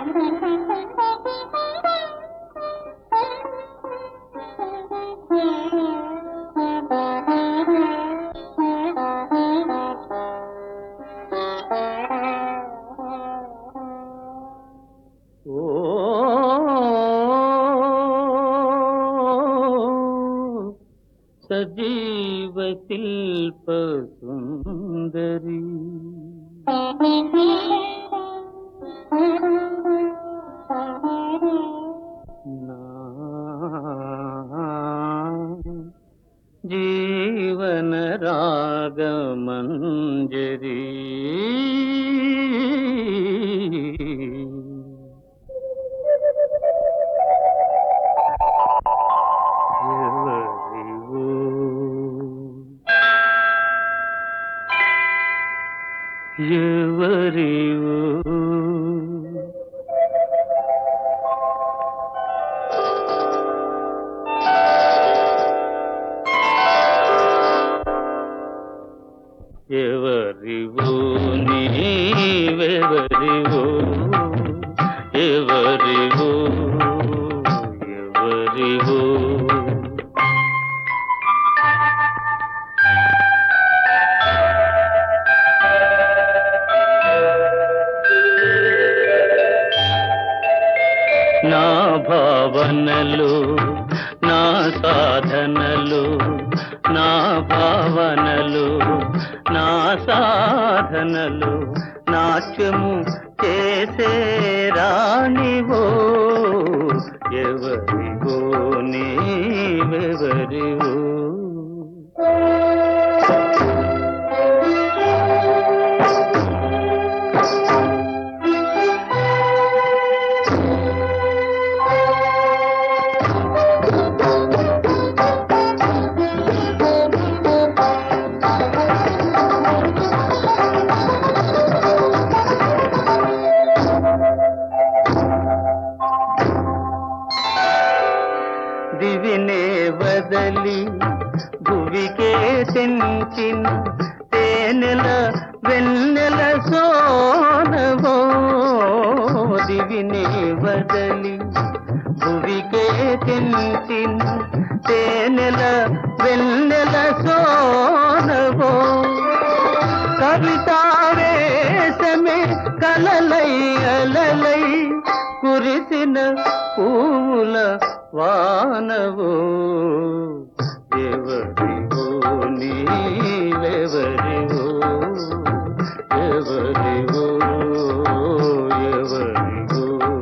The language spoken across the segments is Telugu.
సజీవ శిల్ప సుందరి నా జీవన రాగమంజరి ఎవరివో ఎవరివో నీవెవరివో ఎవరివో ఎవరివో నా భావనలు నా సాధనలు నా భావనలు నా సాధనలు నాట్యము చేసే రాణివో ఎవరివో నీవెవరివో దివినే వదలి భువికే తెంచిన తేనెల వెన్నెల సోనవో దివినే వదలి భువికే తెంచిన తేనెల వెన్నెల సోనవో కవితావేశమే కలలై అలలై కురిసిన పూల వానవో ఎవరివో నీవెవరివో ఎవరివో ఎవరివో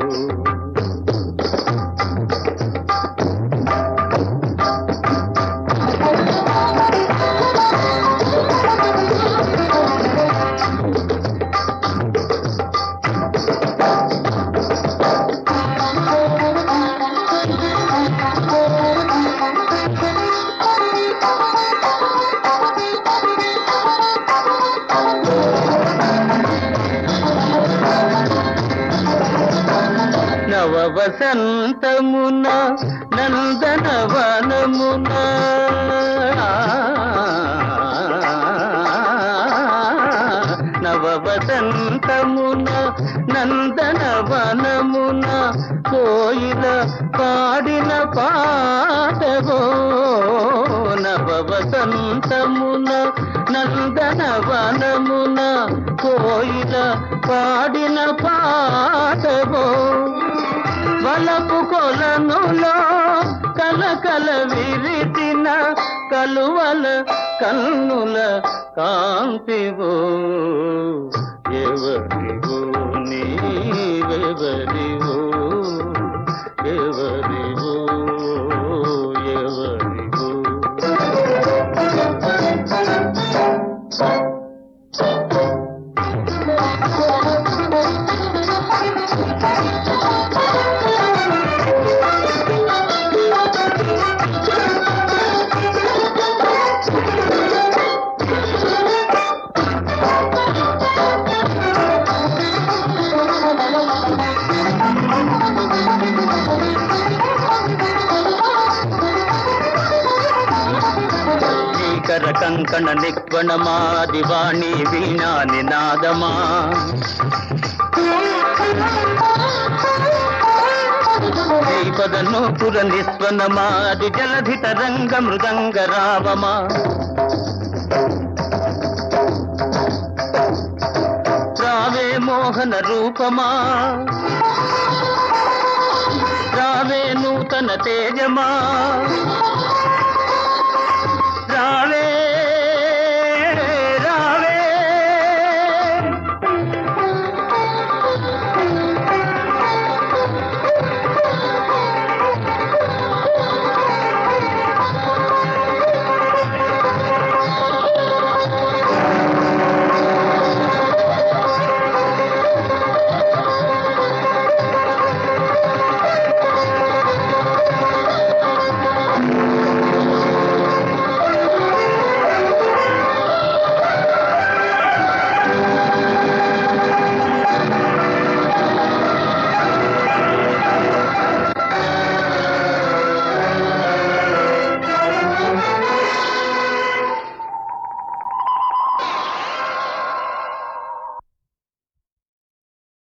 నవ వసంతమున నందనవనమున నవ వసంతమున నందనవనమున కోయిల పాడిన పాటవో నవ వసంతమున నందనవనమున కోయిల పాడిన పాటవో వలపు కొలనులో కలకల విరిచిన కలువల కన్నుల కాంతివో ఎవరివో నీవెవరివో ఎవరివో ఎవరివో కంకణ నిక్వణమా దివాణి వీణా నినాదమా పదను పుర నిస్వనమా అది జలధి తరంగ మృదంగ రావమా రావే మోహన రూపమా రావే నూతన తేజమా